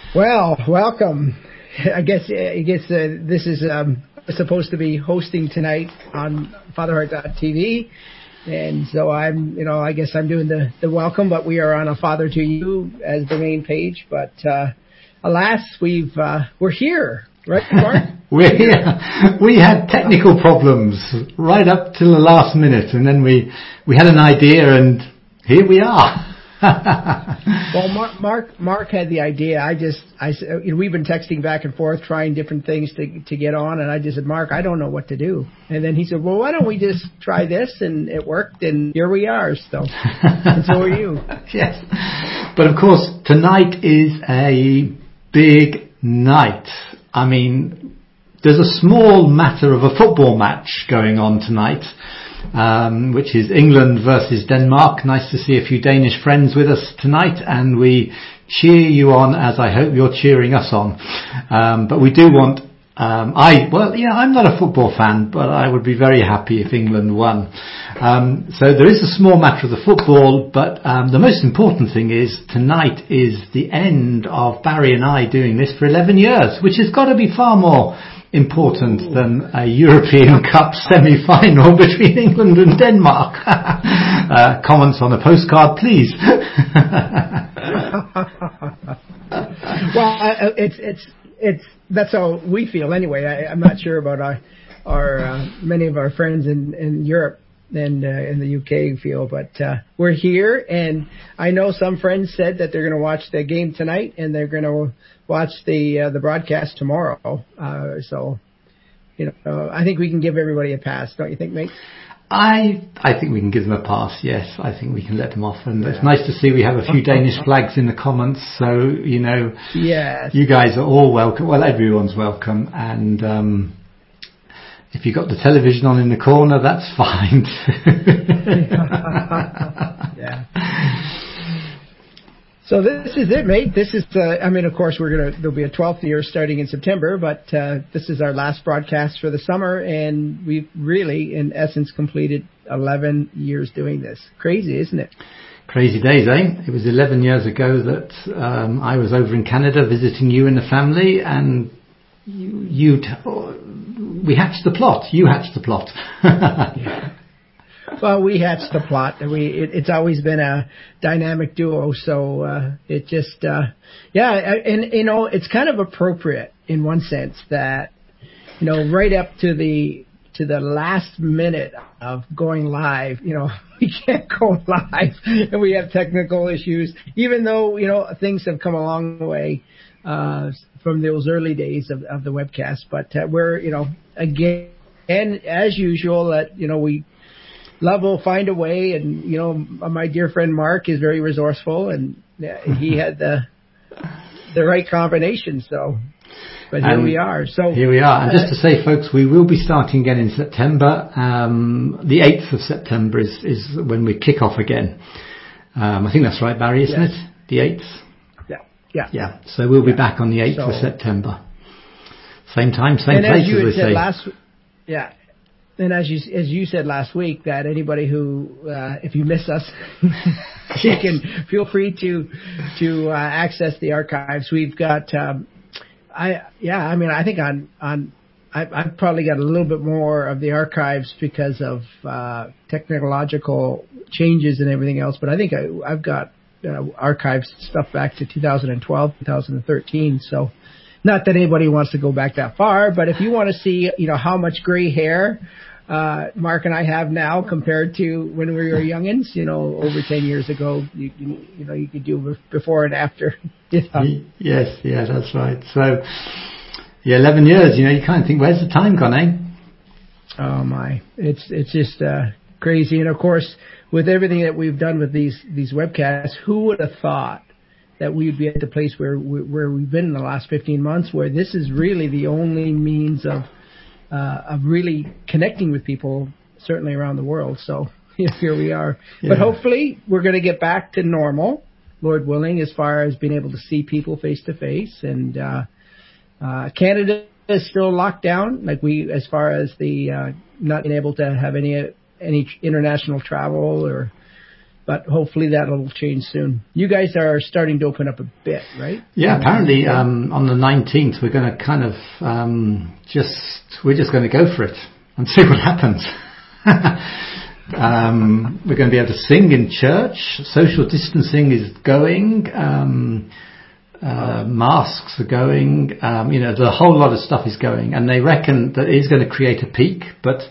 Well, welcome. I guess this is supposed to be hosting tonight on FatherHeart.tv, and so I guess I'm doing the welcome, but we are on a Father to You as the main page. But alas, we're here, right, Mark? We're here. We had technical problems right up till the last minute, and then we had an idea, and here we are. Well, Mark had the idea. We've been texting back and forth, trying different things to get on, and I just said, Mark, I don't know what to do. And then he said, well, why don't we just try this? And it worked, and here we are. So, and so are you. Yes. But of course, tonight is a big night. I mean, there's a small matter of a football match going on tonight. Which is England versus Denmark. Nice to see a few Danish friends with us tonight, and we cheer you on as I hope you're cheering us on. But we do want, I'm not a football fan, but I would be very happy if England won. So there is a small matter of the football, but the most important thing is tonight is the end of Barry and I doing this for 11 years, which has got to be far more important than a European Cup semi-final between England and Denmark. Comments on a postcard, please. Well, it's that's how we feel anyway. I'm not sure about our many of our friends in Europe and in the UK feel, but we're here, and I know some friends said that they're going to watch the game tonight, and they're going to watch the broadcast tomorrow. So, I think we can give everybody a pass, don't you think, mate? I think we can give them a pass, yes. I think we can let them off. And it's nice to see we have a few Danish flags in the comments. So, yes. You guys are all welcome. Well, everyone's welcome. And if you've got the television on in the corner, that's fine. Yeah. So this is it, mate. This is, of course, there'll be a 12th year starting in September, but this is our last broadcast for the summer, and we've really, in essence, completed 11 years doing this. Crazy, isn't it? Crazy days, eh? It was 11 years ago that I was over in Canada visiting you and the family, and we hatched the plot. You hatched the plot. Yeah. Well, we hatched the plot. It's always been a dynamic duo, so it just, and it's kind of appropriate in one sense that, right up to the last minute of going live, we can't go live, and we have technical issues, even though things have come a long way from those early days of the webcast. But we're again, and as usual, that Love will find a way, and my dear friend Mark is very resourceful, and he had the right combination. So, but here we are. So here we are. And just to say, folks, we will be starting again in September. The 8th of September is when we kick off again. I think that's right, Barry, isn't it? The 8th. Yeah. So we'll be back on the 8th of September. Same time, same place, as we say. And as you said last week, that anybody who, if you miss us, you can feel free to access the archives. We've got, I think I've probably got a little bit more of the archives because of technological changes and everything else. But I think I've got archives stuff back to 2012, 2013. So, not that anybody wants to go back that far, but if you want to see, how much gray hair Mark and I have now compared to when we were youngins, over 10 years ago, you could do before and after. Yes, that's right. So, 11 years, you kind of think, where's the time gone, eh? Oh my, it's just crazy. And of course, with everything that we've done with these webcasts, who would have thought that we would be at the place where we've been in the last 15 months, where this is really the only means of really connecting with people, certainly around the world. So here we are. Yeah. But hopefully we're going to get back to normal, Lord willing, as far as being able to see people face to face. And Canada is still locked down, as far as the not being able to have any international travel but hopefully that'll change soon. You guys are starting to open up a bit, right? Yeah, apparently on the 19th we're going to kind of we're just going to go for it and see what happens. We're going to be able to sing in church. Social distancing is going. Masks are going. The whole lot of stuff is going, and they reckon that it is going to create a peak, but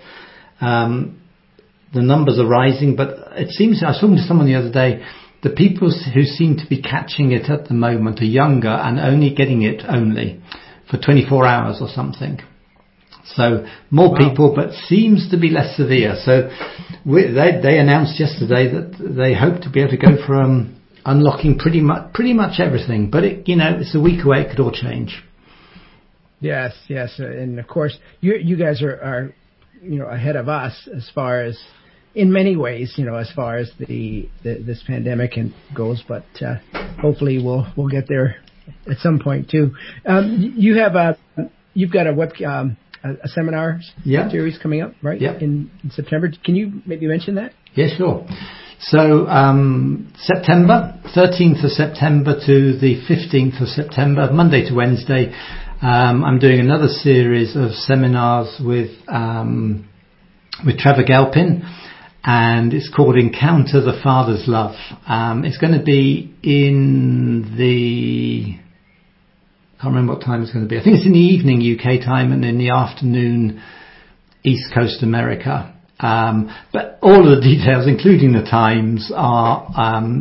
the numbers are rising. But it seems, I was talking to someone the other day, the people who seem to be catching it at the moment are younger and only getting it for 24 hours or something. So more people, but seems to be less severe. So they announced yesterday that they hope to be able to go from unlocking pretty much everything. But it's a week away. It could all change. Yes, and of course you guys are ahead of us as far as in many ways, as far as this pandemic goes. But hopefully we'll get there at some point too. You've got a seminar series coming up, right? Yeah. In September. Can you maybe mention that? Yeah, sure. So September, 13th of September to the 15th of September, Monday to Wednesday, I'm doing another series of seminars with Trevor Galpin, and it's called Encounter the Father's Love. It's going to be I can't remember what time it's going to be. I think it's in the evening UK time and in the afternoon East Coast America. But all of the details, including the times, are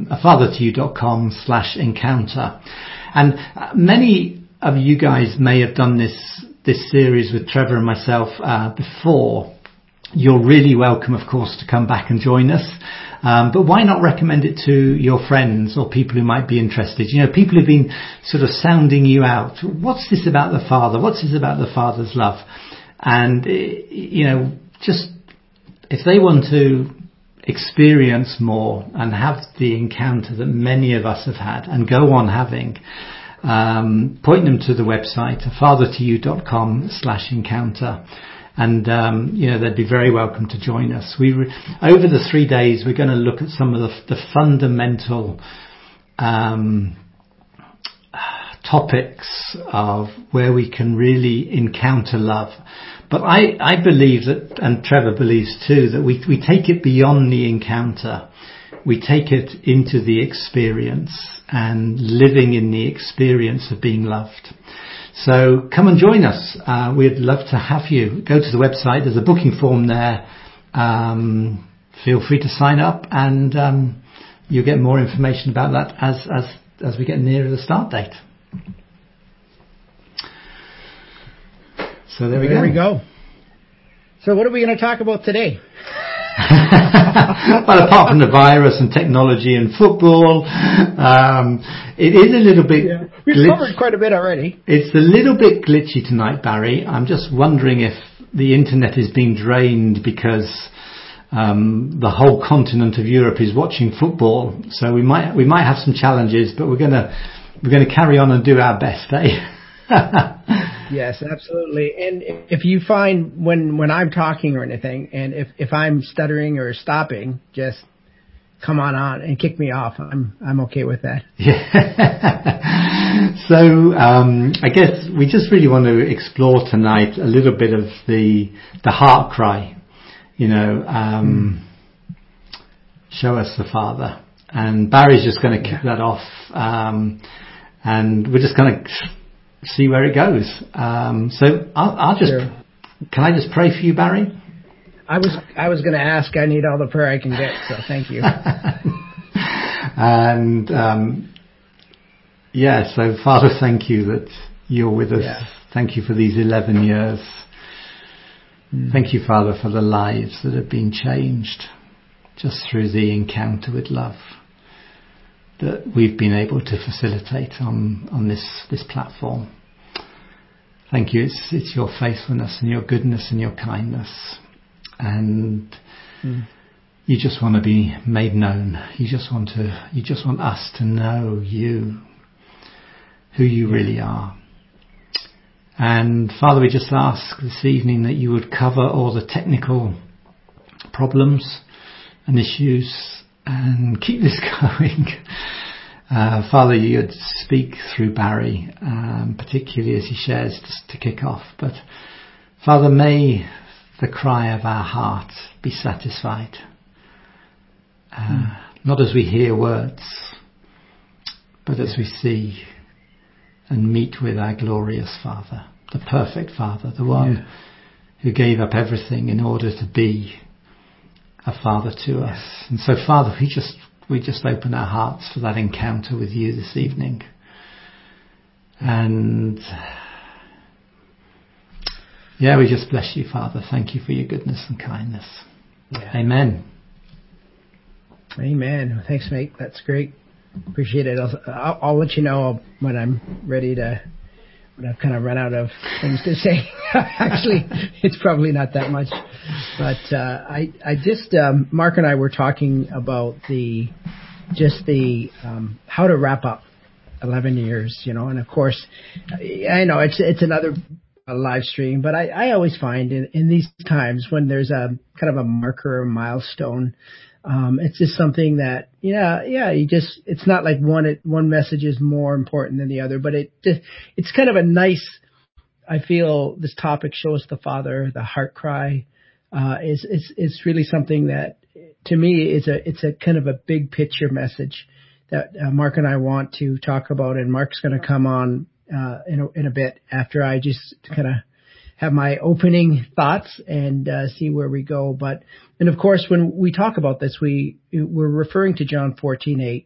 afathertoyou.com/encounter. And many of you guys may have done this series with Trevor and myself before. You're really welcome, of course, to come back and join us. But why not recommend it to your friends or people who might be interested? People who've been sort of sounding you out. What's this about the Father? What's this about the Father's love? And, just if they want to experience more and have the encounter that many of us have had and go on having, point them to the website, afathertoyou.com/encounter. And, they'd be very welcome to join us. Over the 3 days, we're going to look at some of the fundamental topics of where we can really encounter love. But I believe that, and Trevor believes too, that we take it beyond the encounter. We take it into the experience and living in the experience of being loved. So come and join us. We'd love to have you. Go to the website. There's a booking form there. Feel free to sign up, and you'll get more information about that as we get nearer the start date. So there we go. So what are we going to talk about today? Well, apart from the virus and technology and football, it is a little bit... Yeah. We've covered quite a bit already. It's a little bit glitchy tonight, Barry. I'm just wondering if the internet is being drained because the whole continent of Europe is watching football. So we might have some challenges, but we're going to carry on and do our best, eh? Yes, absolutely. And if you find when I'm talking or anything, and if I'm stuttering or stopping, just come on and kick me off. I'm okay with that. Yeah. So I guess we just really want to explore tonight a little bit of the heart cry. Show us the Father. And Barry's just going to kick that off, and we're just going to see where it goes. So I'll just... Sure. Can I just pray for you, Barry? I was going to ask. I need all the prayer I can get, so thank you. And so Father, thank you that you're with us. Yeah. Thank you for these 11 years. Thank you, Father, for the lives that have been changed just through the encounter with love that we've been able to facilitate on this platform. Thank you. It's your faithfulness and your goodness and your kindness. And you just want to be made known. You just want us to know you, who you really are. And Father, we just ask this evening that you would cover all the technical problems and issues and keep this going. Father, you'd speak through Barry, particularly as he shares just to kick off. But Father, may the cry of our heart be satisfied. Not as we hear words, but as we see and meet with our glorious Father, the perfect Father, the one who gave up everything in order to be a Father to us. And so, Father, we just open our hearts for that encounter with you this evening. And we just bless you, Father. Thank you for your goodness and kindness. Amen. Amen. Thanks, mate. That's great. Appreciate it. I'll let you know when I'm ready to, when I've kind of run out of things to say. Actually, it's probably not that much. But I just, Mark and I were talking about how to wrap up 11 years, and of course, I know it's another live stream, but I always find in these times when there's a kind of a marker or milestone, it's just something that, it's not like one message is more important than the other, but it's kind of a nice, I feel this topic, Show Us the Father, the heart cry, is really something that to me it's a kind of a big picture message that Mark and I want to talk about, and Mark's going to come on in a bit after I just kind of have my opening thoughts and see where we go. And of course, when we talk about this, we're referring to John 14:8,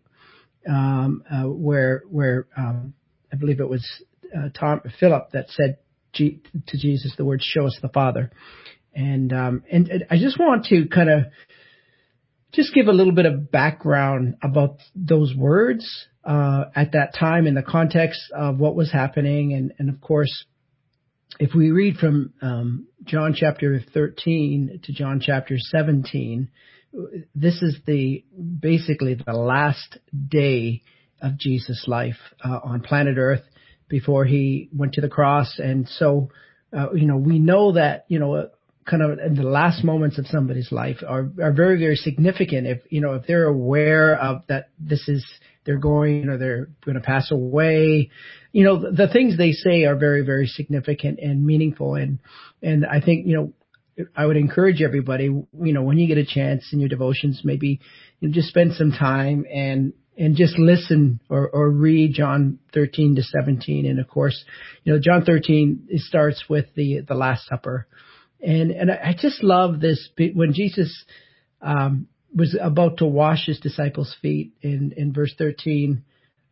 where I believe it was Philip that said to Jesus the words, "Show us the Father." And I just want to kind of just give a little bit of background about those words at that time in the context of what was happening. And of course, if we read from John chapter 13 to John chapter 17, this is basically the last day of Jesus' life on planet Earth before he went to the cross. And so, we know that, kind of in the last moments of somebody's life are very, very significant. If they're aware of that, they're going to pass away, the things they say are very, very significant and meaningful. And I think, I would encourage everybody, when you get a chance in your devotions, maybe just spend some time and just listen or read John 13 to 17. And of course, John 13, it starts with the Last Supper. And I just love this when Jesus was about to wash his disciples' feet in verse 13.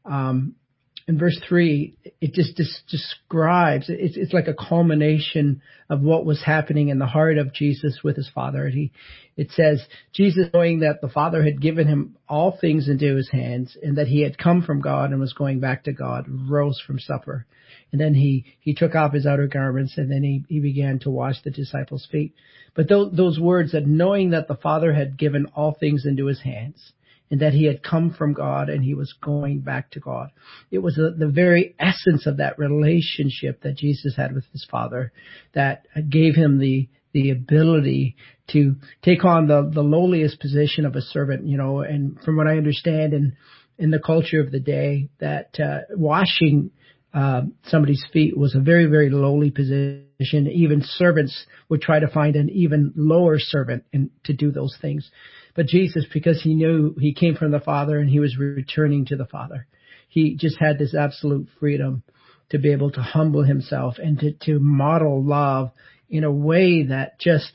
In verse 3, it just describes, it's like a culmination of what was happening in the heart of Jesus with his Father. It says, Jesus, knowing that the Father had given him all things into his hands and that he had come from God and was going back to God, rose from supper. And then he took off his outer garments, and then he began to wash the disciples' feet. But those words, that knowing that the Father had given all things into his hands, and that he had come from God and he was going back to God. It was the very essence of that relationship that Jesus had with his Father that gave him the ability to take on the lowliest position of a servant, and from what I understand in the culture of the day, that washing somebody's feet was a very, very lowly position. Even servants would try to find an even lower servant to do those things. But Jesus, because he knew he came from the Father and he was returning to the Father, he just had this absolute freedom to be able to humble himself and to model love in a way that just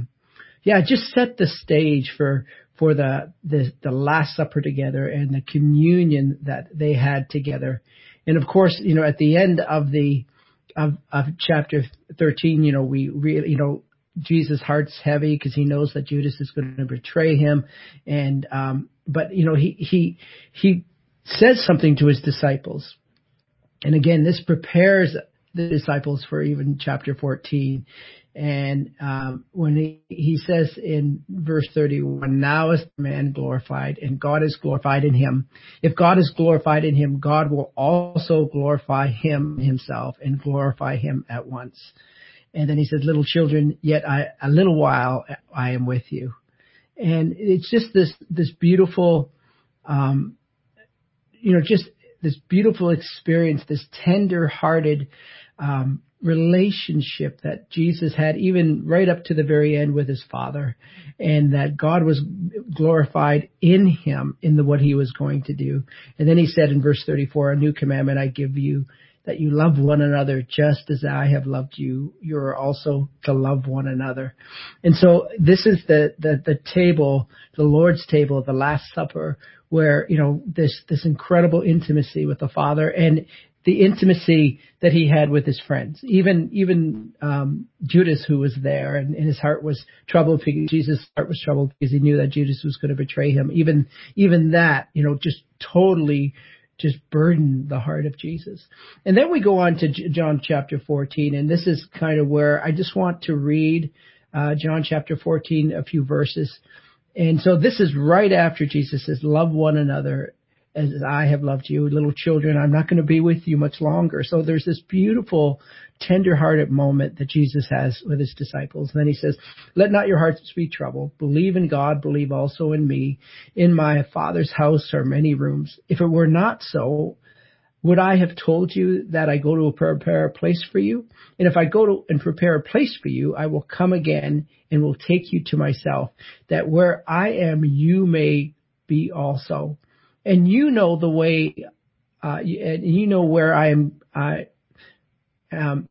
set the stage for the Last Supper together and the communion that they had together. And of course, at the end of chapter 13, we really, Jesus' heart's heavy because he knows that Judas is going to betray him. And, but he says something to his disciples. And again, this prepares the disciples for even chapter 14. And, when he says in verse 31, now is the man glorified and God is glorified in him. If God is glorified in him, God will also glorify him himself and glorify him at once. And then he says, little children, yet a little while I am with you. And it's just this beautiful, just this beautiful experience, this tender-hearted relationship that Jesus had, even right up to the very end with his Father, and that God was glorified in him, in what he was going to do. And then he said in verse 34, "A new commandment I give you, that you love one another just as I have loved you. You are also to love one another." And so this is the table, the Lord's table, the Last Supper, where, this incredible intimacy with the Father, and the intimacy that he had with his friends. Even Judas, who was there, and his heart was troubled, because Jesus' heart was troubled because he knew that Judas was going to betray him. Even that, just totally just burdened the heart of Jesus. And then we go on to John chapter 14, and this is kind of where I just want to read John chapter 14, a few verses. And so this is right after Jesus says, "Love one another as I have loved you. Little children, I'm not going to be with you much longer." So there's this beautiful, tender-hearted moment that Jesus has with his disciples. And then he says, "Let not your hearts be troubled. Believe in God, believe also in me. In my Father's house are many rooms. If it were not so, would I have told you that I go to prepare a place for you? And if I go to and prepare a place for you, I will come again and will take you to myself, that where I am, you may be also. And you know the way, and you know where I am, and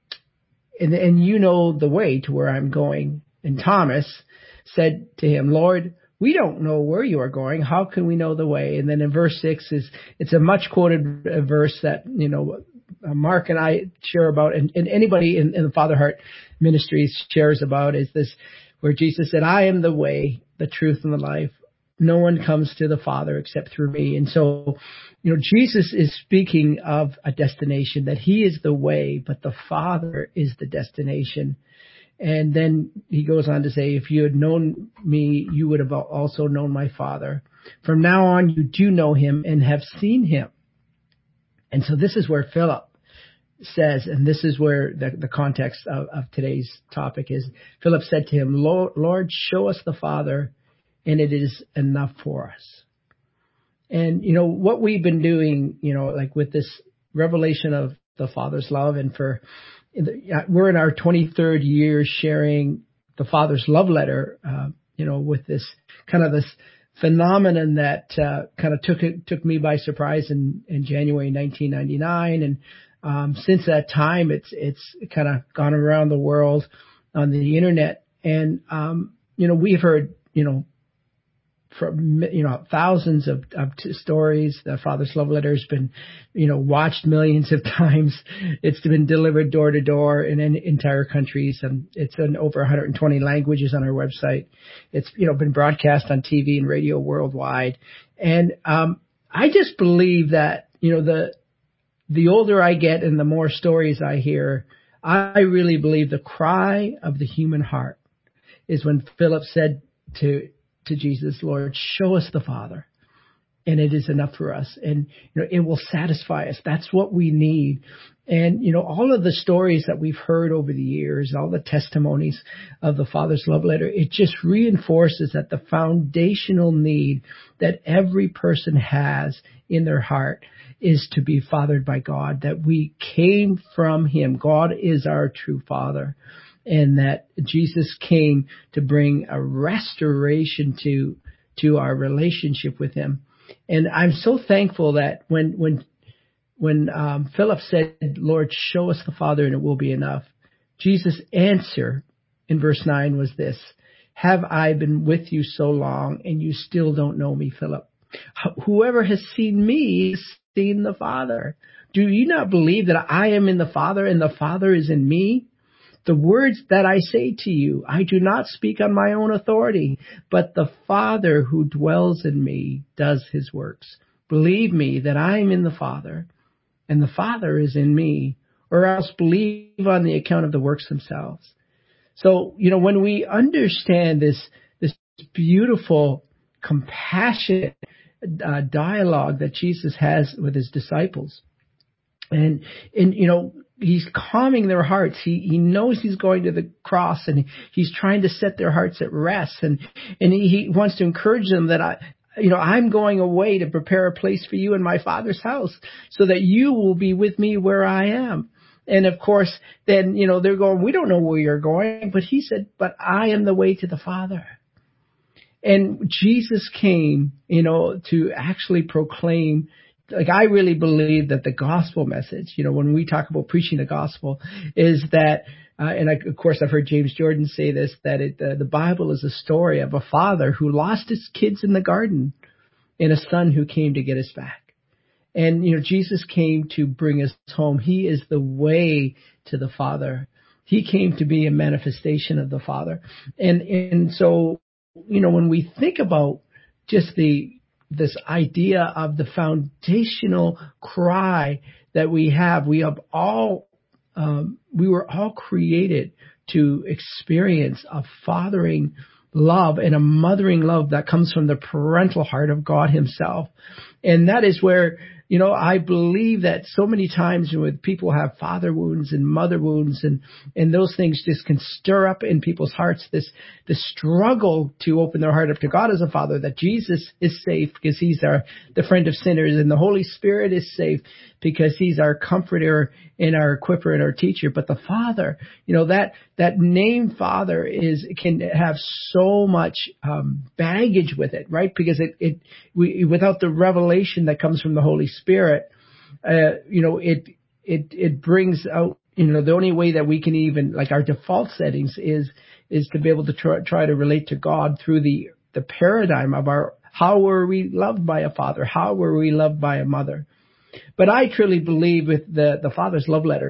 you know the way to where I'm going." And Thomas said to him, "Lord, we don't know where you are going. How can we know the way?" And then in verse 6 it's a much quoted verse that, Mark and I share about, and anybody in the Father Heart Ministries shares about, is this, where Jesus said, "I am the way, the truth, and the life. No one comes to the Father except through me." And so, Jesus is speaking of a destination, that he is the way, but the Father is the destination. And then he goes on to say, "If you had known me, you would have also known my Father. From now on, you do know him and have seen him." And so this is where Philip says, and this is where the context of today's topic is, Philip said to him, Lord, show us the Father, and it is enough for us." And, what we've been doing, like with this revelation of the Father's love, and we're in our 23rd year sharing the Father's love letter, with this phenomenon that kind of took me by surprise in January 1999. And since that time, it's kind of gone around the world on the internet. And, we've heard, from thousands of stories. The Father's love letter has been watched millions of times. It's been delivered door to door in entire countries, and it's in over 120 languages on our website. It's been broadcast on TV and radio worldwide. And I just believe that the older I get and the more stories I hear, I really believe the cry of the human heart is when Philip said to Jesus, "Lord, show us the Father, and it is enough for us." And, it will satisfy us. That's what we need. And, all of the stories that we've heard over the years, all the testimonies of the Father's love letter, it just reinforces that the foundational need that every person has in their heart is to be fathered by God, that we came from him. God is our true Father. And that Jesus came to bring a restoration to our relationship with him. And I'm so thankful that when Philip said, "Lord, show us the Father and it will be enough," Jesus' answer in verse 9 was this: "Have I been with you so long and you still don't know me, Philip? Whoever has seen me has seen the Father. Do you not believe that I am in the Father and the Father is in me? The words that I say to you, I do not speak on my own authority, but the Father who dwells in me does his works. Believe me that I am in the Father, and the Father is in me, or else believe on the account of the works themselves." So, when we understand this beautiful, compassionate dialogue that Jesus has with his disciples, and he's calming their hearts. He knows he's going to the cross, and he's trying to set their hearts at rest. And he wants to encourage them that I'm going away to prepare a place for you in my Father's house so that you will be with me where I am. And of course, then, they're going, we don't know where you're going, but he said, but I am the way to the Father. And Jesus came, to actually proclaim, like, I really believe that the gospel message, when we talk about preaching the gospel, is that, of course, I've heard James Jordan say this, that the Bible is a story of a father who lost his kids in the garden and a son who came to get us back. And, Jesus came to bring us home. He is the way to the Father. He came to be a manifestation of the Father. And so, when we think about just this idea of the foundational cry that we were all created to experience a fathering love and a mothering love that comes from the parental heart of God himself. And that is where, I believe that so many times when people have father wounds and mother wounds and those things just can stir up in people's hearts this struggle to open their heart up to God as a father, that Jesus is safe because he's the friend of sinners, and the Holy Spirit is safe because he's our comforter and our equipper and our teacher. But the Father, that name Father can have so much baggage with it, right? Because without the revelation that comes from the Holy Spirit, it brings out, the only way that we can even, like, our default settings is to be able to try to relate to God through the paradigm of how were we loved by a father? How were we loved by a mother? But I truly believe with the Father's love letter,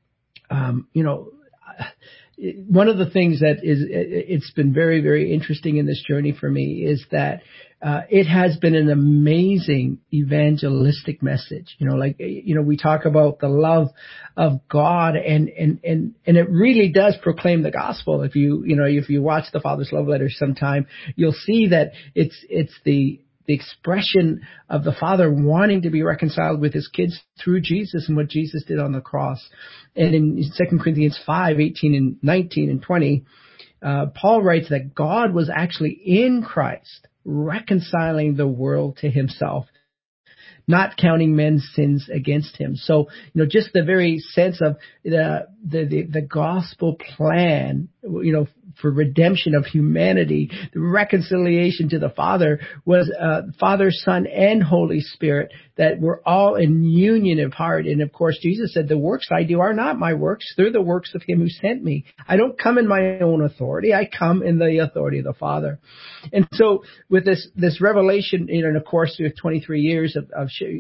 one of the things that it's been very, very interesting in this journey for me is that it has been an amazing evangelistic message. We talk about the love of God, and it really does proclaim the gospel. If you watch the Father's love letter sometime, you'll see that it's the expression of the Father wanting to be reconciled with his kids through Jesus and what Jesus did on the cross. And in 2 Corinthians 5:18 and 19 and 20, Paul writes that God was actually in Christ reconciling the world to himself, not counting men's sins against him. So, just the very sense of the gospel plan, for redemption of humanity, the reconciliation to the Father was Father, Son, and Holy Spirit, that we're all in union of heart. And of course, Jesus said, the works I do are not my works. They're the works of him who sent me. I don't come in my own authority. I come in the authority of the Father. And so with this revelation, and of course, with 23 years of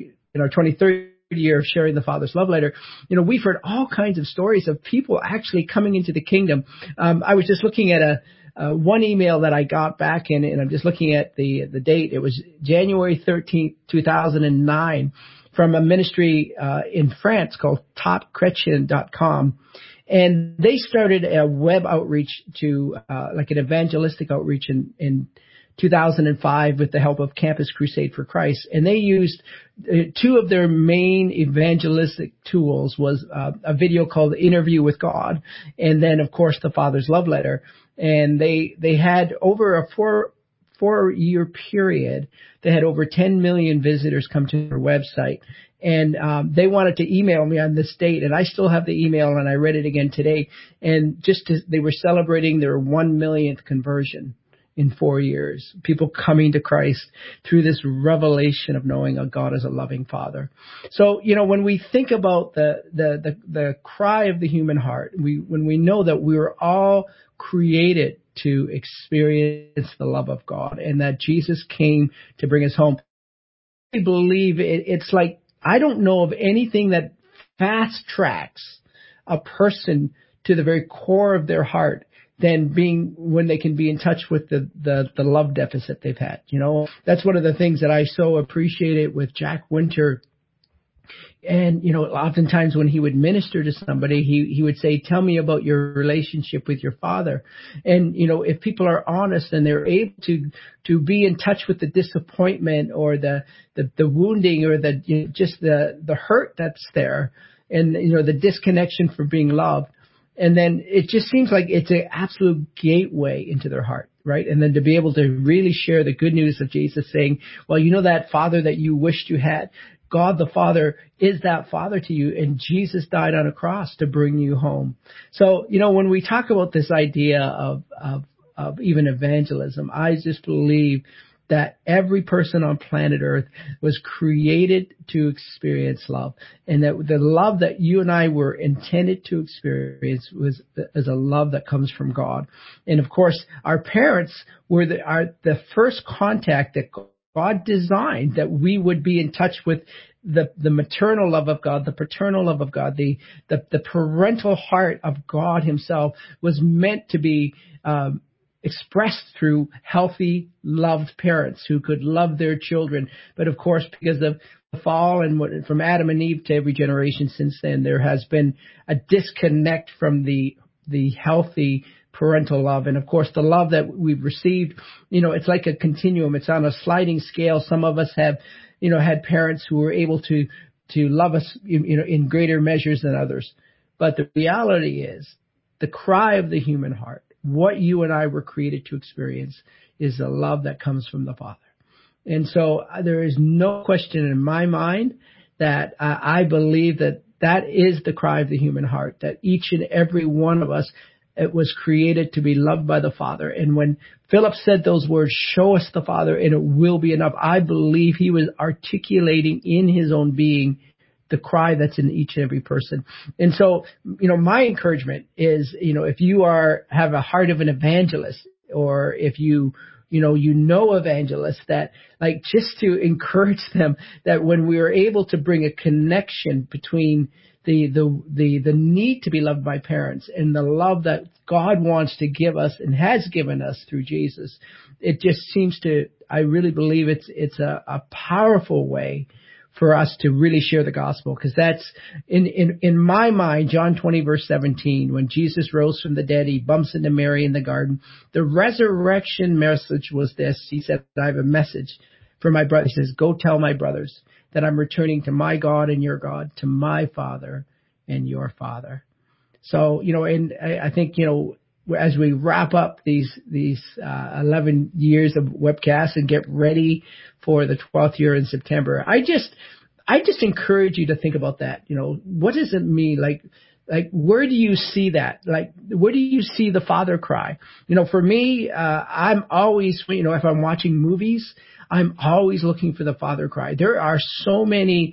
23rd year of sharing the Father's love letter, we've heard all kinds of stories of people actually coming into the kingdom. I was just looking at one email that I got back in, and I'm just looking at the date. It was January 13th, 2009, from a ministry in France called topchrétien.com. And they started a web outreach to like an evangelistic outreach in 2005 with the help of Campus Crusade for Christ. And they used two of their main evangelistic tools was a video called Interview with God, and then, of course, the Father's love letter. And they had over a four-year period, they had over 10 million visitors come to their website. And they wanted to email me on this date, and I still have the email, and I read it again today. And they were celebrating their 1 millionth conversion in 4 years, people coming to Christ through this revelation of knowing a God as a loving Father. So, when we think about the cry of the human heart, when we know that we were all created to experience the love of God and that Jesus came to bring us home, I believe it's like, I don't know of anything that fast tracks a person to the very core of their heart than when they can be in touch with the love deficit they've had. That's one of the things that I so appreciated with Jack Winter. And, oftentimes when he would minister to somebody, he would say, tell me about your relationship with your father. And, if people are honest and they're able to be in touch with the disappointment or the wounding or just the hurt that's there, and the disconnection from being loved. And then it just seems like it's an absolute gateway into their heart, right? And then to be able to really share the good news of Jesus, saying, well, that Father that you wished you had, God the Father is that Father to you, and Jesus died on a cross to bring you home. So, when we talk about this idea of even evangelism, I just believe that every person on planet Earth was created to experience love, and that the love that you and I were intended to experience is a love that comes from God. And of course, our parents were the first contact that God designed, that we would be in touch with the maternal love of God, the paternal love of God, the parental heart of God Himself was meant to be expressed through healthy, loved parents who could love their children. But of course, because of the fall and from Adam and Eve to every generation since then, there has been a disconnect from the healthy parental love. And of course, the love that we've received, it's like a continuum. It's on a sliding scale. Some of us have, had parents who were able to love us, in greater measures than others. But the reality is, the cry of the human heart, what you and I were created to experience, is the love that comes from the Father. And so there is no question in my mind that I believe that is the cry of the human heart, that each and every one of us, it was created to be loved by the Father. And when Philip said those words, show us the Father and it will be enough, I believe he was articulating in his own being the cry that's in each and every person. And so, my encouragement is, if you have a heart of an evangelist, or if you know evangelists, that just to encourage them that when we are able to bring a connection between the need to be loved by parents and the love that God wants to give us and has given us through Jesus, it just seems to, I really believe it's a powerful way for us to really share the gospel, because that's in my mind, John 20 verse 17, when Jesus rose from the dead, he bumps into Mary in the garden. The resurrection message was this. He said, I have a message for my brother. He says, go tell my brothers that I'm returning to my God and your God, to my Father and your Father. So, and I think, as we wrap up these 11 years of webcasts and get ready for the 12th year in September, I just encourage you to think about that. What does it mean? Like, where do you see that? Where do you see the Father cry? For me, I'm always, if I'm watching movies, I'm always looking for the Father cry. There are so many,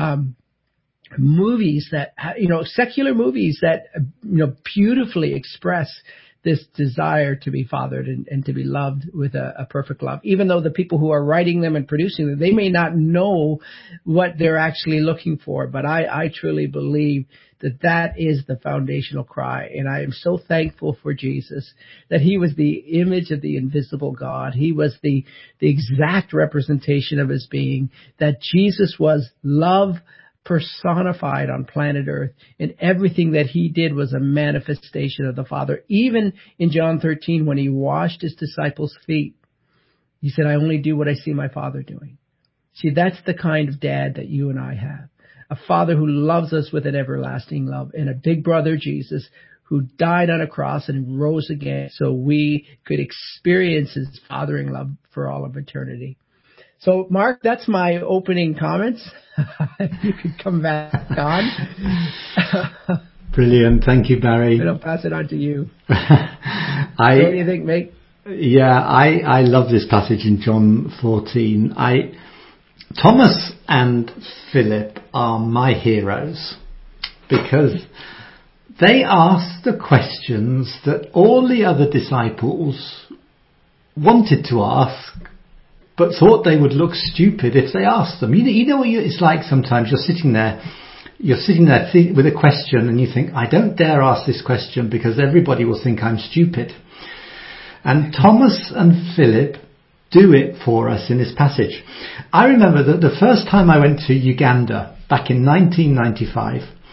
movies that, secular movies that, beautifully express this desire to be fathered and to be loved with a perfect love. Even though the people who are writing them and producing them, they may not know what they're actually looking for. But I truly believe that is the foundational cry. And I am so thankful for Jesus, that he was the image of the invisible God. He was the exact representation of his being, that Jesus was love personified on planet Earth, and everything that he did was a manifestation of the Father. Even in John 13, when he washed his disciples' feet, he said, I only do what I see my Father doing. See, that's the kind of dad that you and I have. A Father who loves us with an everlasting love, and a big brother, Jesus, who died on a cross and rose again so we could experience his fathering love for all of eternity. So, Mark, that's my opening comments. You could come back on. Brilliant. Thank you, Barry. And I'll pass it on to you. What do you think, mate? Yeah, I love this passage in John 14. Thomas and Philip are my heroes, because they asked the questions that all the other disciples wanted to ask, but thought they would look stupid if they asked them. You know what it's like sometimes. You're sitting there with a question and you think, I don't dare ask this question because everybody will think I'm stupid. And Thomas and Philip do it for us in this passage. I remember that the first time I went to Uganda back in 1995,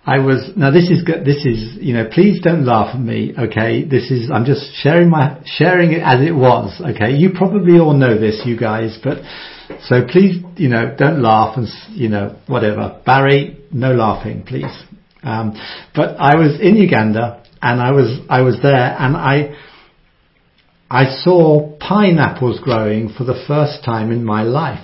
Now this is good. This is, please don't laugh at me. Okay. I'm just sharing it as it was. Okay. You probably all know this, you guys, but so please, don't laugh and, whatever. Barry, no laughing, please. But I was in Uganda and I was there and I saw pineapples growing for the first time in my life.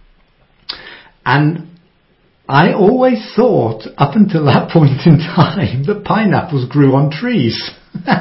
And I always thought, up until that point in time, that pineapples grew on trees.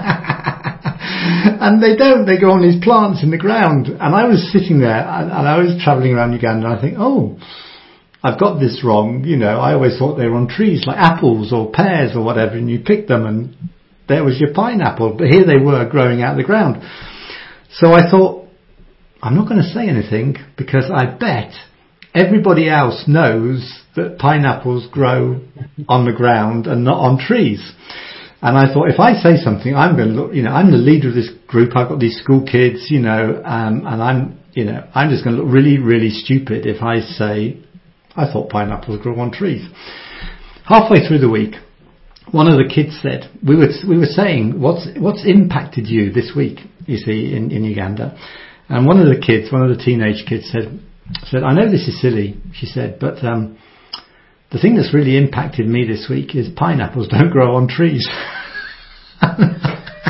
And they don't. They go on these plants in the ground. And I was sitting there, and I was travelling around Uganda, and I think, I've got this wrong. I always thought they were on trees, like apples or pears or whatever, and you pick them, and there was your pineapple. But here they were growing out of the ground. So I thought, I'm not going to say anything, because I bet everybody else knows that pineapples grow on the ground and not on trees. And I thought, if I say something, I'm going to look, I'm the leader of this group. I've got these school kids, and I'm just going to look really, really stupid if I say, I thought pineapples grow on trees. Halfway through the week, one of the kids said, we were saying, what's impacted you this week, you see, in Uganda? And one of the teenage kids said, I know this is silly, she said, but the thing that's really impacted me this week is pineapples don't grow on trees. And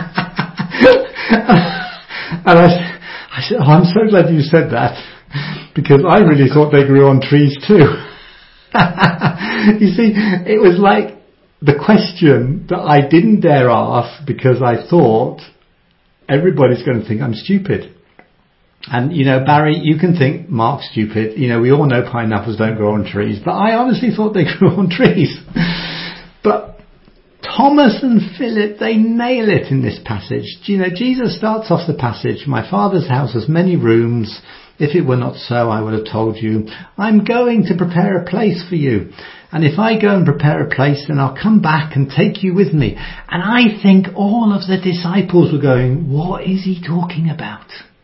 I said, I'm so glad you said that, because I really thought they grew on trees too. You see, it was like the question that I didn't dare ask because I thought everybody's going to think I'm stupid. And, Barry, you can think Mark's stupid. We all know pineapples don't grow on trees, but I honestly thought they grew on trees. But Thomas and Philip, they nail it in this passage. Jesus starts off the passage, my Father's house has many rooms. If it were not so, I would have told you. I'm going to prepare a place for you. And if I go and prepare a place, then I'll come back and take you with me. And I think all of the disciples were going, what is he talking about?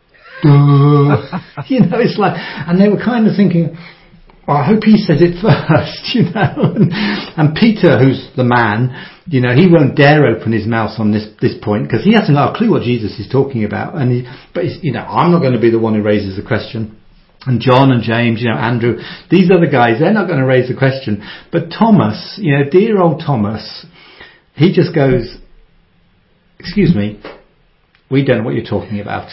It's like, and they were kind of thinking, I hope he says it first, and Peter, who's the man, he won't dare open his mouth on this point because he hasn't got a clue what Jesus is talking about, I'm not going to be the one who raises the question. And John and James, Andrew, these other guys, they're not going to raise the question. But Thomas, dear old Thomas, he just goes, excuse me, we don't know what you're talking about.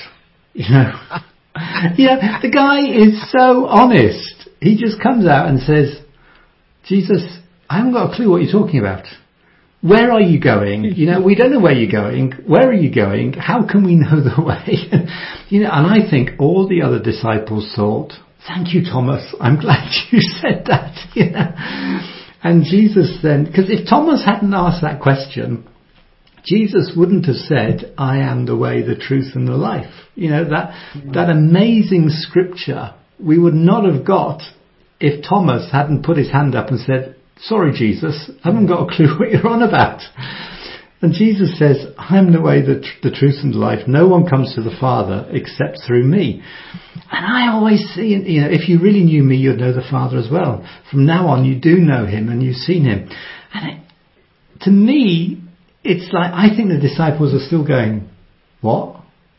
The guy is so honest. He just comes out and says, Jesus, I haven't got a clue what you're talking about. Where are you going? We don't know where you're going. Where are you going? How can we know the way? And I think all the other disciples thought, thank you, Thomas. I'm glad you said that. And Jesus then, because if Thomas hadn't asked that question, Jesus wouldn't have said, I am the way, the truth and the life. That amazing scripture we would not have got if Thomas hadn't put his hand up and said, sorry, Jesus, I haven't got a clue what you're on about. And Jesus says, I'm the way, the truth and the life. No one comes to the Father except through me. And I always see, if you really knew me, you'd know the Father as well. From now on, you do know him and you've seen him. And to me, it's like, I think the disciples are still going, what?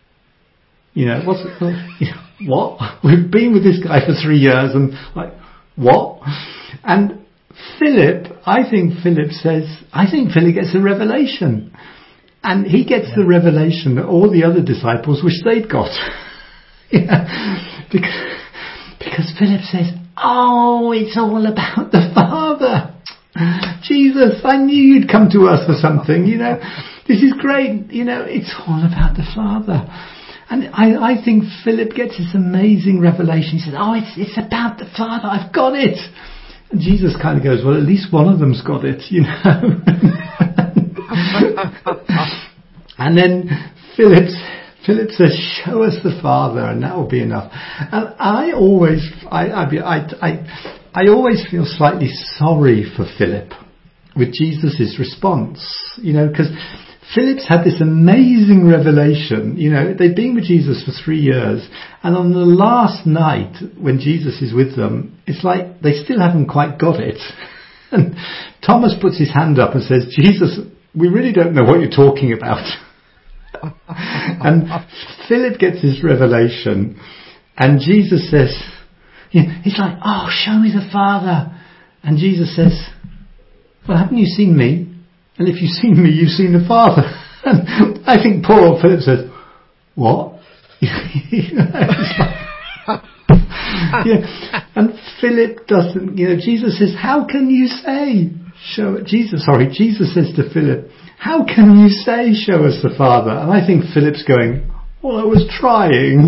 What? We've been with this guy for 3 years and like, what? And I think Philip gets a revelation. And he gets the revelation that all the other disciples wish they'd got. Because Philip says, it's all about the Father. Jesus, I knew you'd come to us for something, this is great, it's all about the Father. And I think Philip gets this amazing revelation. He says, it's about the Father, I've got it. And Jesus kind of goes, well, at least one of them's got it, And then Philip says, show us the Father and that will be enough. And I always feel slightly sorry for Philip with Jesus' response, because Philip's had this amazing revelation. They've been with Jesus for 3 years, and on the last night when Jesus is with them, it's like they still haven't quite got it. And Thomas puts his hand up and says, Jesus, we really don't know what you're talking about. And Philip gets his revelation, and Jesus says, he's like, oh, show me the Father. And Jesus says, well, haven't you seen me? And if you've seen me, you've seen the Father. And I think poor Philip says, what? And Philip doesn't, Jesus says, how can you say, Jesus says to Philip, how can you say, show us the Father? And I think Philip's going, well, I was trying,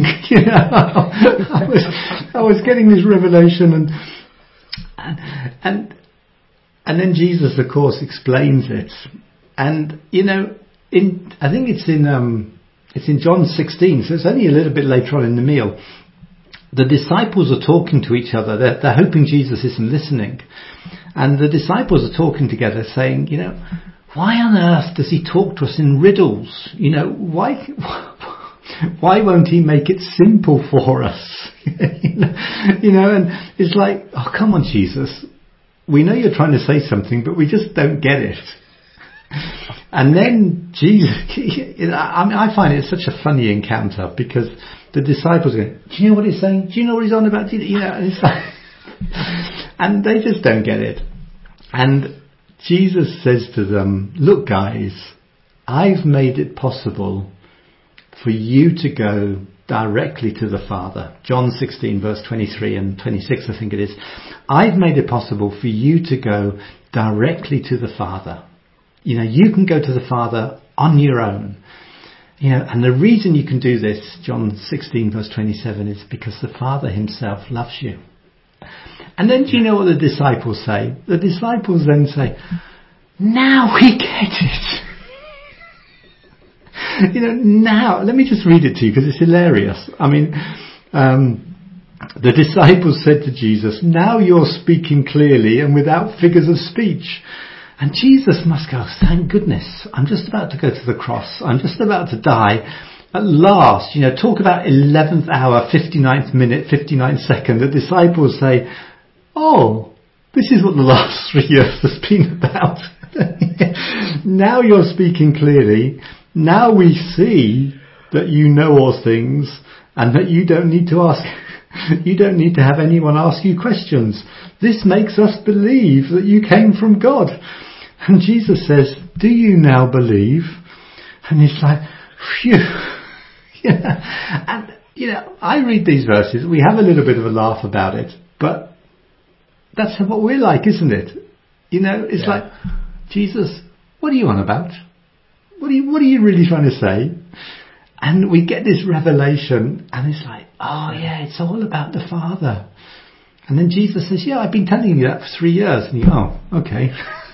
I was getting this revelation, and then Jesus, of course, explains it. And, I think it's in John 16, so it's only a little bit later on in the meal. The disciples are talking to each other. They're hoping Jesus isn't listening. And the disciples are talking together saying, why on earth does he talk to us in riddles? Why won't he make it simple for us? And it's like, oh, come on, Jesus. We know you're trying to say something, but we just don't get it. And then Jesus, I find it such a funny encounter, because the disciples go, do you know what he's saying? Do you know what he's on about? And it's like, and they just don't get it. And Jesus says to them, look guys, I've made it possible for you to go directly to the Father. John 16 verse 23 and 26 I think it is. I've made it possible for you to go directly to the Father. You can go to the Father on your own. And the reason you can do this, John 16 verse 27, is because the Father himself loves you. And then do you know what the disciples say? The disciples then say, now we get it. Now, let me just read it to you because it's hilarious. I mean, the disciples said to Jesus, now you're speaking clearly and without figures of speech. And Jesus must go, thank goodness, I'm just about to go to the cross. I'm just about to die. At last, talk about 11th hour, 59th minute, 59th second. The disciples say, oh, this is what the last 3 years has been about. Now you're speaking clearly. Now we see that you know all things and that you don't need to ask, you don't need to have anyone ask you questions. This makes us believe that you came from God. And Jesus says, do you now believe? And it's like, phew. And, I read these verses. We have a little bit of a laugh about it, but that's what we're like, isn't it? It's like, Jesus, what are you on about? What are you really trying to say? And we get this revelation, and it's like, oh yeah, it's all about the Father. And then Jesus says, yeah, I've been telling you that for 3 years. And you go, oh, okay.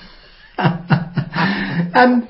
And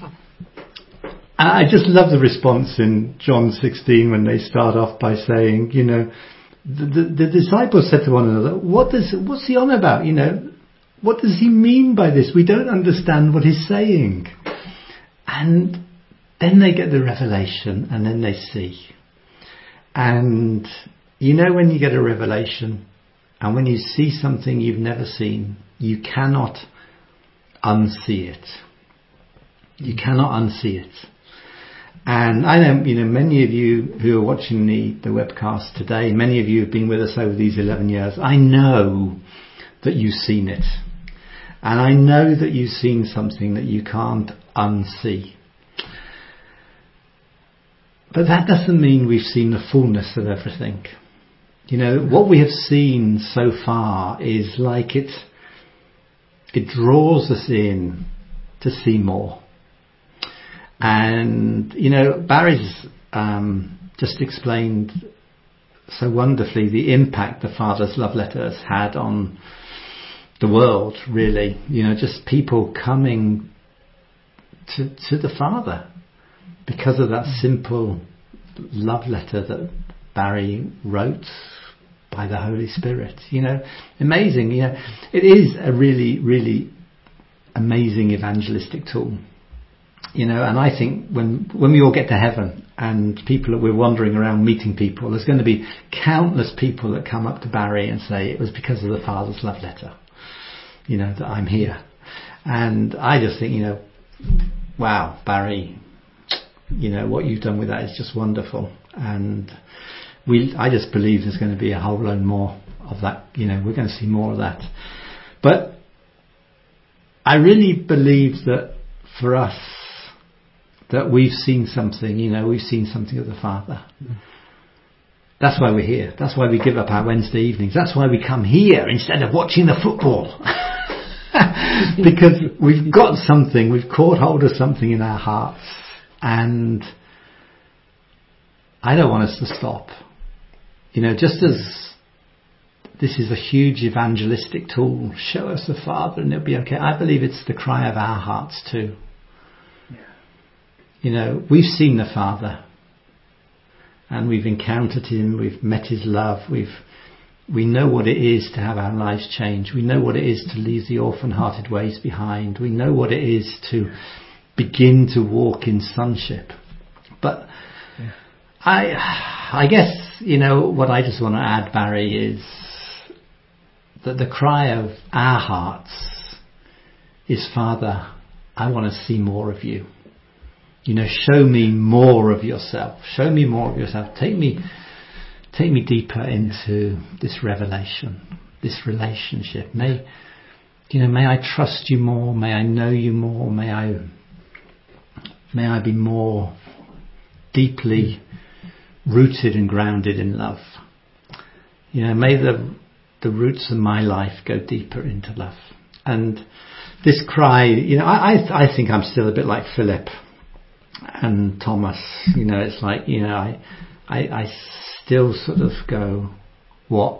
I just love the response in John 16 when they start off by saying, the disciples said to one another, what's he on about? What does he mean by this? We don't understand what he's saying. And then they get the revelation, and then they see. And when you get a revelation, and when you see something you've never seen, you cannot unsee it. You cannot unsee it. And I know, many of you who are watching the webcast today, many of you have been with us over these 11 years. I know that you've seen it. And I know that you've seen something that you can't unsee. But that doesn't mean we've seen the fullness of everything. What we have seen so far is like it draws us in to see more. And, Barry's just explained so wonderfully the impact the Father's love letter has had on the world, really. Just people coming to the Father because of that simple love letter that Barry wrote by the Holy Spirit. Amazing. It is a really, really amazing evangelistic tool. And I think when we all get to heaven and we're wandering around meeting people, there's going to be countless people that come up to Barry and say it was because of the Father's love letter. that I'm here. And I just think, wow, Barry, what you've done with that is just wonderful. And I just believe there's going to be a whole load more of that. We're going to see more of that. But I really believe that for us, that we've seen something, we've seen something of the Father. That's why we're here. That's why we give up our Wednesday evenings. That's why we come here instead of watching the football. Because we've got something, we've caught hold of something in our hearts. And I don't want us to stop. Just as this is a huge evangelistic tool, show us the Father and it'll be okay. I believe it's the cry of our hearts too. We've seen the Father and we've encountered him, we've met his love, we know what it is to have our lives changed. We know what it is to leave the orphan-hearted ways behind. We know what it is to begin to walk in sonship. But I guess, what I just want to add, Barry, is that the cry of our hearts is, Father, I want to see more of you. Show me more of yourself. Show me more of yourself. Take me deeper into this revelation, this relationship. May I trust you more. May I know you more. May I be more deeply rooted and grounded in love. May the roots of my life go deeper into love. And this cry, I think I'm still a bit like Philip and Thomas. It's like, I still sort of go, what?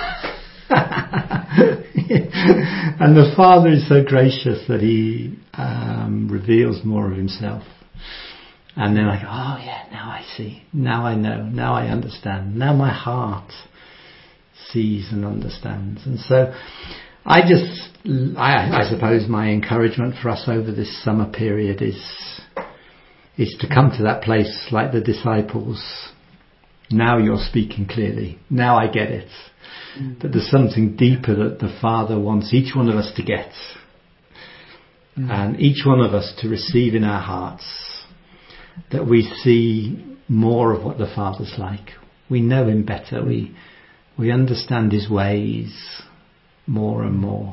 And the Father is so gracious that he reveals more of himself. And then I go, oh yeah, now I see. Now I know. Now I understand. Now my heart sees and understands. And so I suppose my encouragement for us over this summer period is to come to that place like the disciples. Now you're speaking clearly. Now I get it. That there's something deeper that the Father wants each one of us to get. And each one of us to receive in our hearts. That we see more of what the Father's like. We know him better. We understand his ways more and more.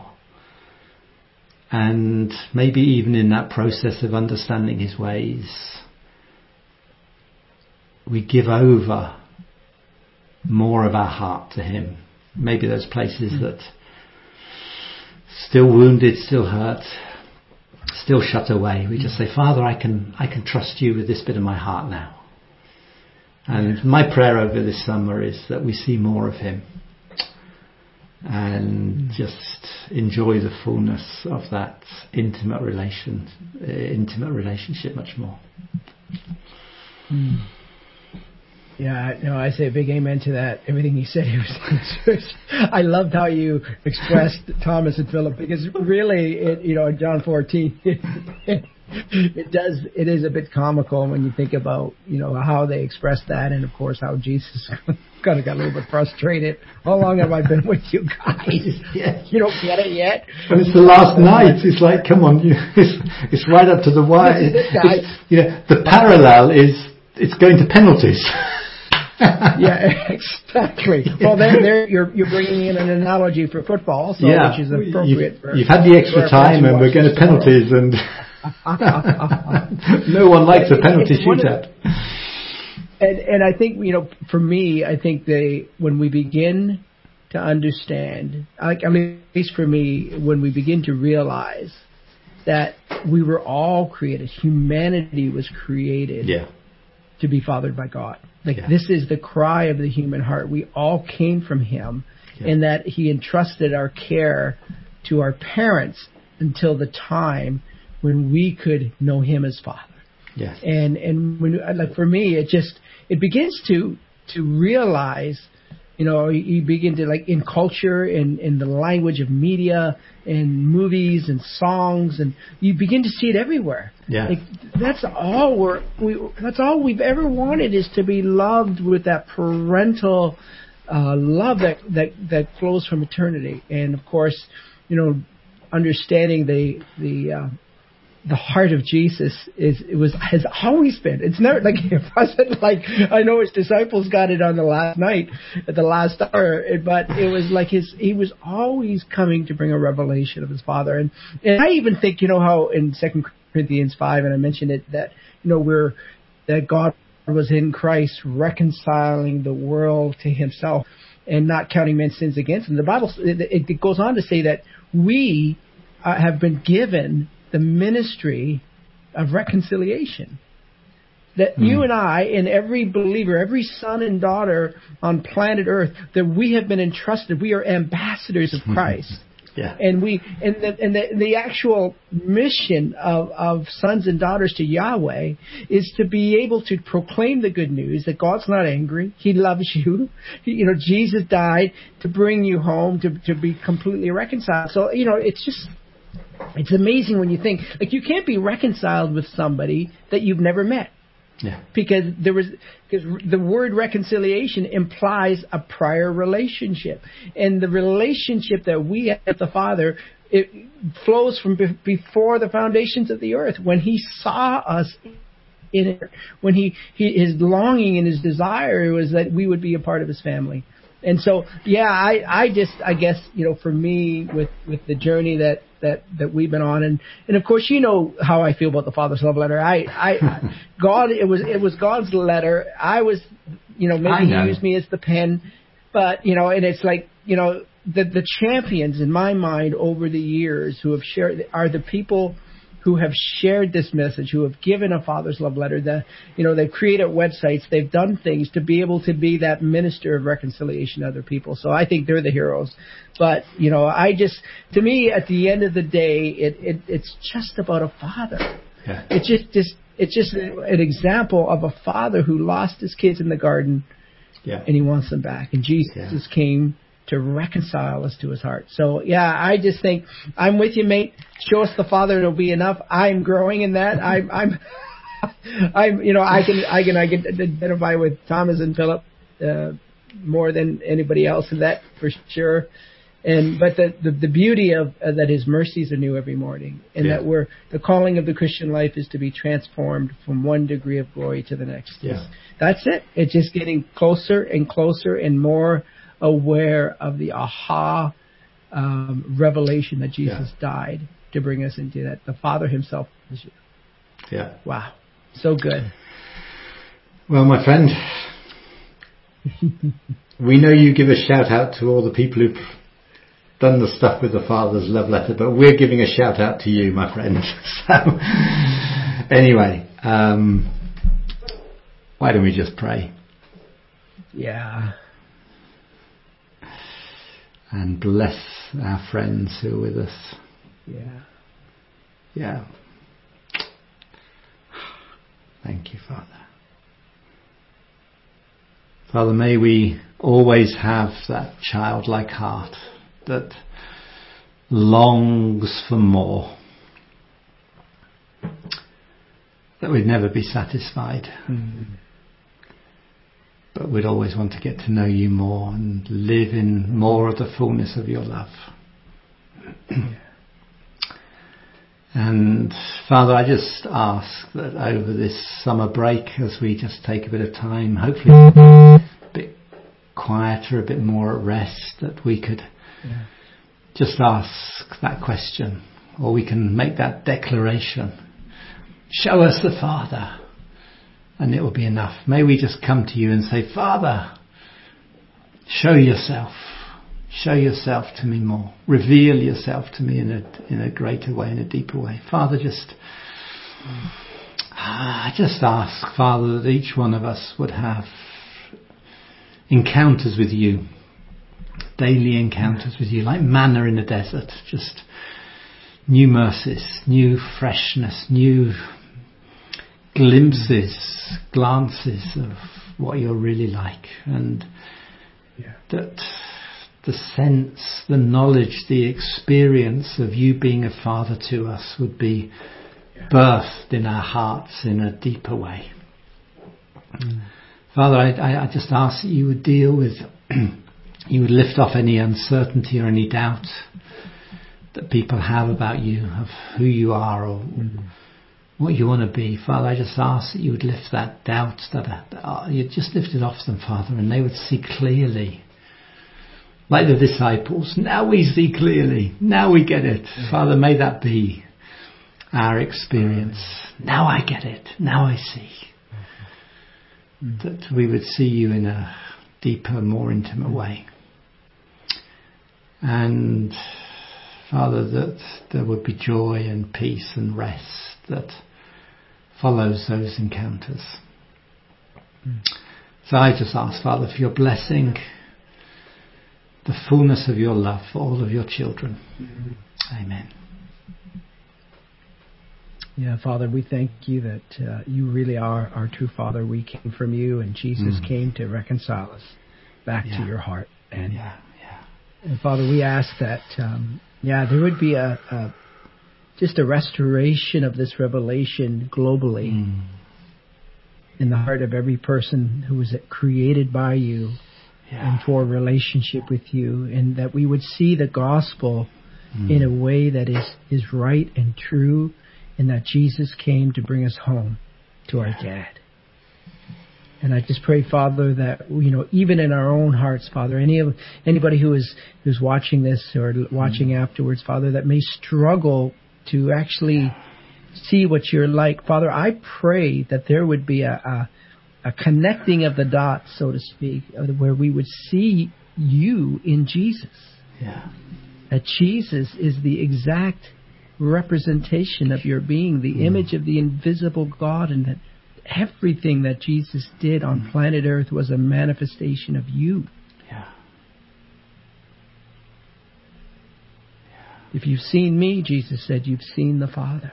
And maybe even in that process of understanding his ways, we give over more of our heart to him. Maybe those places that still wounded, still hurt, still shut away. We just say, Father, I can trust you with this bit of my heart now. And my prayer over this summer is that we see more of him and just enjoy the fullness of that intimate relationship much more. Yeah, no, I say a big amen to that. Everything you said, I loved how you expressed Thomas and Philip, because really, in John 14, it is a bit comical when you think about, how they expressed that, and of course how Jesus kind of got a little bit frustrated. How long have I been with you guys? You don't get it yet? And it's the last night. It's like, come on, it's right up to the wire. The parallel is it's going to penalties. Yeah, exactly. Well, you're bringing in an analogy for football, which is appropriate. You've had the extra time, and we're going to penalties, and no one likes a penalty shootout. And I think for me, I think when we begin to understand, at least for me, when we begin to realize that we were all created, humanity was created to be fathered by God. This is the cry of the human heart. We all came from him, and that he entrusted our care to our parents until the time when we could know him as Father. Yes. And when, for me, it begins to realize, you begin to, in culture, in the language of media, in movies and songs, and you begin to see it everywhere. Yeah. That's all that's all we've ever wanted, is to be loved with that parental love that flows from eternity. And of course, understanding the heart of Jesus has always been. It's never like, it wasn't like, I know his disciples got it on the last night at the last hour, but it was like he was always coming to bring a revelation of his Father. And I even think, how in 2 Corinthians 5, and I mentioned it, that, that God was in Christ reconciling the world to himself and not counting men's sins against them. The Bible, it goes on to say that we have been given the ministry of reconciliation. That you and I, and every believer, every son and daughter on planet Earth, that we have been entrusted. We are ambassadors of Christ. Yeah. And the actual mission of sons and daughters to Yahweh is to be able to proclaim the good news that God's not angry. He loves you. Jesus died to bring you home, to be completely reconciled. So, it's amazing when you think, like, you can't be reconciled with somebody that you've never met. Yeah. Because the word reconciliation implies a prior relationship. And the relationship that we have with the Father, it flows from before the foundations of the earth. When he saw us in it, when his longing and his desire was that we would be a part of his family. And so, I guess, for me, with the journey that we've been on, and of course, how I feel about the Father's love letter. God, it was God's letter. I was, maybe he used me as the pen, but, and it's like, the champions in my mind over the years who have shared are the people who have shared this message, who have given a Father's love letter. They've created websites, they've done things to be able to be that minister of reconciliation to other people. So I think they're the heroes. But, to me, at the end of the day, it's just about a father. Yeah. It's just an example of a father who lost his kids in the garden, and he wants them back. And Jesus came to reconcile us to his heart. So, I just think I'm with you, mate. Show us the Father and it'll be enough. I'm growing in that. I can identify with Thomas and Philip more than anybody else in that, for sure. But the beauty of that his mercies are new every morning, and that the calling of the Christian life is to be transformed from one degree of glory to the next. Yeah. That's it. It's just getting closer and closer and more aware of the revelation that Jesus died to bring us into that. The Father himself is you. Yeah. Wow. So good. Well, my friend, we know you give a shout out to all the people who've done the stuff with the Father's love letter, but we're giving a shout out to you, my friend. So, anyway, why don't we just pray? Yeah. And bless our friends who are with us. Yeah. Yeah. Thank you, Father. Father, may we always have that childlike heart that longs for more, that we'd never be satisfied. Mm-hmm. But we'd always want to get to know you more and live in more of the fullness of your love. And Father, I just ask that over this summer break, as we just take a bit of time, hopefully a bit quieter, a bit more at rest, that we could just ask that question, or we can make that declaration. Show us the Father, and it will be enough. May we just come to you and say, Father, show yourself to me more. Reveal yourself to me in a greater way, in a deeper way. Father, I just ask, Father, that each one of us would have encounters with you, daily encounters with you, like manna in the desert, just new mercies, new freshness, new glimpses, glances of what you're really like, and that the sense, the knowledge, the experience of you being a father to us would be birthed in our hearts in a deeper way. Father, I just ask that you would deal with, you would lift off any uncertainty or any doubt, that people have about you, of who you are or what you want to be. Father, I just ask that you would lift that doubt, that you'd just lift it off them, Father, and they would see clearly. Like the disciples, now we see clearly, now we get it. Father, may that be our experience. Now I get it, now I see. That we would see you in a deeper, more intimate way. And Father, that there would be joy and peace and rest that follows those encounters. So I just ask, Father, for your blessing, the fullness of your love for all of your children. Amen. Yeah, Father, we thank you that you really are our true Father. We came from you, and Jesus came to reconcile us back to your heart. And, and Father, we ask that, there would be just a restoration of this revelation globally in the heart of every person who was created by you and for relationship with you, and that we would see the gospel in a way that is right and true, and that Jesus came to bring us home to our dad. And I just pray, Father, that even in our own hearts, Father, anybody who's watching this or watching afterwards, Father, that may struggle to actually see what you're like, Father, I pray that there would be a connecting of the dots, so to speak, where we would see you in Jesus. Yeah. That Jesus is the exact representation of your being, the image of the invisible God, and that everything that Jesus did on planet Earth was a manifestation of you. Yeah. If you've seen me, Jesus said, you've seen the Father.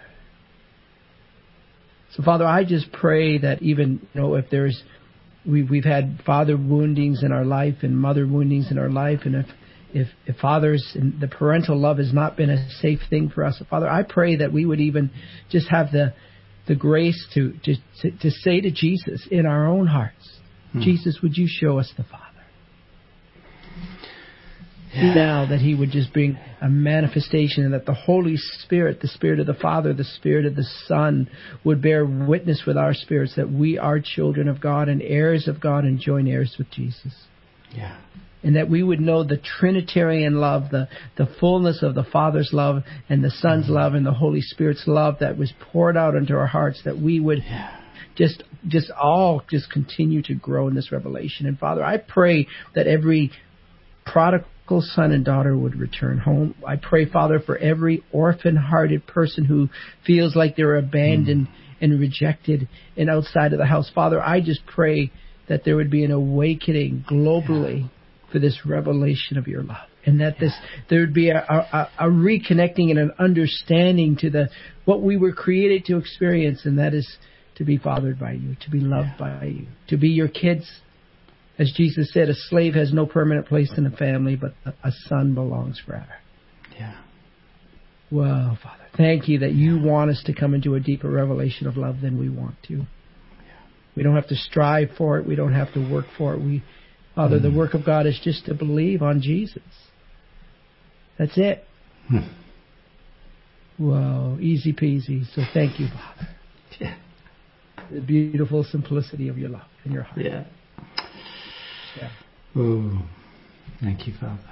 So, Father, I just pray that even, if we've had father woundings in our life and mother woundings in our life, and if fathers and the parental love has not been a safe thing for us, Father, I pray that we would even just have the grace to say to Jesus in our own hearts, Jesus, would you show us the Father? Now that he would just bring a manifestation, and that the Holy Spirit, the Spirit of the Father, the Spirit of the Son, would bear witness with our spirits that we are children of God and heirs of God and joint heirs with Jesus. Yeah. And that we would know the Trinitarian love, the fullness of the Father's love and the Son's love and the Holy Spirit's love that was poured out into our hearts, that we would just continue to grow in this revelation. And Father, I pray that every prodigal son and daughter would return home. I pray, Father, for every orphan-hearted person who feels like they're abandoned and rejected and outside of the house. Father, I just pray that there would be an awakening globally for this revelation of your love, and that there would be a reconnecting and an understanding to what we were created to experience, and that is to be fathered by you, to be loved by you, to be your kids. As Jesus said, a slave has no permanent place in a family, but a son belongs forever. Yeah. Well, Father, thank you that you want us to come into a deeper revelation of love than we want to. Yeah. We don't have to strive for it. We don't have to work for it. Father, the work of God is just to believe on Jesus. That's it. Whoa, easy peasy. So thank you, Father. Yeah. The beautiful simplicity of your love in your heart. Yeah. Yeah. Oh, thank you, Father.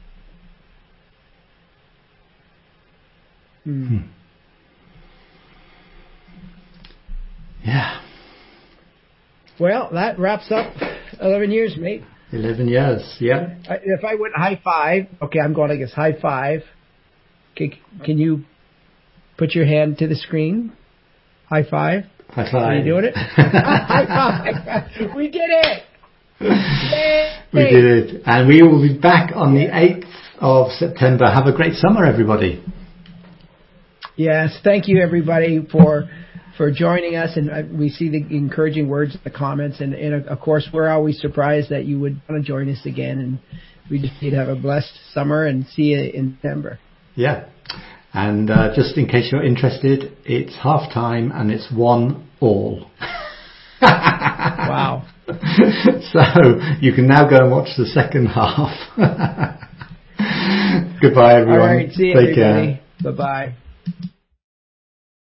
Yeah. Well, that wraps up 11 years, mate. 11 years, yeah. If I went high five, okay, I'm going, I guess, high five. Okay, can you put your hand to the screen? High five. High five. Are you doing it? High five. We did it. Yay. We did it. And we will be back on the 8th of September. Have a great summer, everybody. Yes, thank you, everybody, for joining us. And we see the encouraging words in the comments. And of course, we're always surprised that you would want to join us again. And we just need to have a blessed summer and see you in September. Yeah. And just in case you're interested, it's half time and it's 1-1. Wow. So you can now go and watch the second half. Goodbye, everyone. All right, see you, Take everybody. care. Bye-bye.